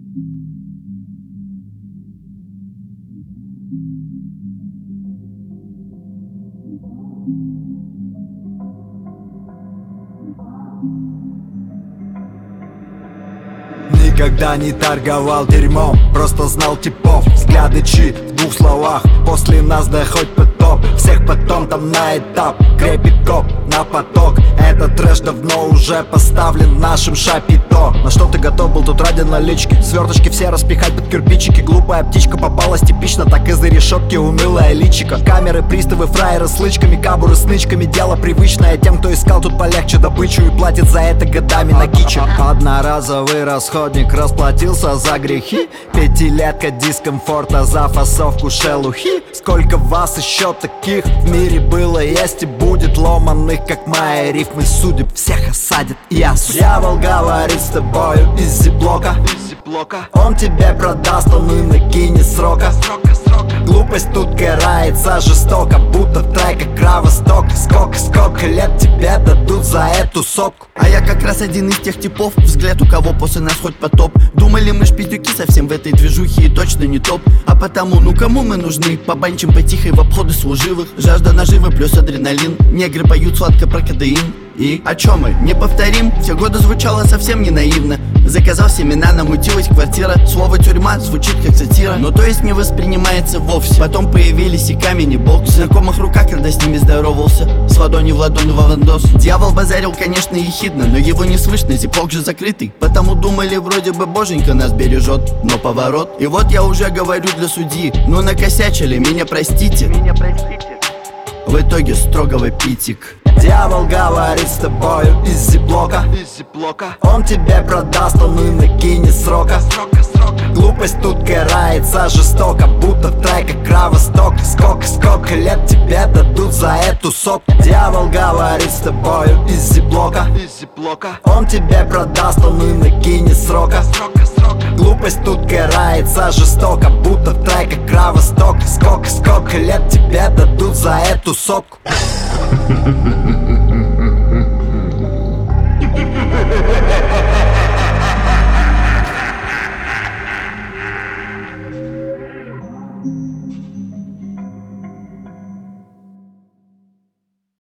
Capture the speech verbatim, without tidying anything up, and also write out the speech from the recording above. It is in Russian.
Никогда не торговал дерьмом, просто знал типов. Взгляды чи в двух словах, после нас да хоть потоп. Всех потом там на этап, крепит коп на поток. Этот трэш давно уже поставлен в нашем шапито. На что ты готов был тут ради налички? Сверточки все распихать под кирпичики. Глупая птичка попалась типично, так из-за решетки унылая личика. Камеры, приставы, фраеры с лычками, кабуры с нычками. Дело привычное тем, кто искал тут полегче добычу и платит за это годами на киче. Одноразовый расходник расплатился за грехи. Пятилетка дискомфорта за фасовку шелухи. Сколько вас еще таких в мире было, есть и будет, ломаных как мои рифмы судеб. Всех осадит я. Дьявол говорит с тобою из зиблока. Он тебе продаст, он и накинет срока. Глупость тут карается жестоко, будто в треках Кровосток. Сколько, сколько лет тебе дадут за эту сотку? А я как раз один из тех типов, взгляд у кого после нас хоть потоп. Думали мы шпиздюки совсем в этой движухе и точно не топ. А потому, ну кому мы нужны? Побанчим потихой в обходы служивых. Жажда наживы плюс адреналин. Негры поют сладко про кадеин. И о чем мы? Не повторим? Все годы звучало совсем не наивно. Заказал семена, намутилась квартира. Слово тюрьма звучит как сатира, но то есть не воспринимается вовсе. Потом появились и камень, и бокс. В знакомых руках, когда с ними здоровался, с ладони в ладонь в авандос. Дьявол базарил, конечно, ехидно, но его не слышно, зиплок же закрытый. Потому думали, вроде бы боженька нас бережет, но поворот. И вот я уже говорю для судьи: ну накосячили, меня простите. Меня простите. В итоге строгого питик. Дьявол говорит с тобою из зиблока. Он тебе продаст, он и накинет срока. Глупость тут карается жестоко, будто в треках Кровосток. Сколько, сколько лет тебе дадут за эту сотку? Дьявол говорит с тобою из зиблока. Он тебе продаст, он и накинет срока. Глупость тут карается жестоко, будто в треках Кровосток. Сколько, сколько лет тебе дадут за эту сотку?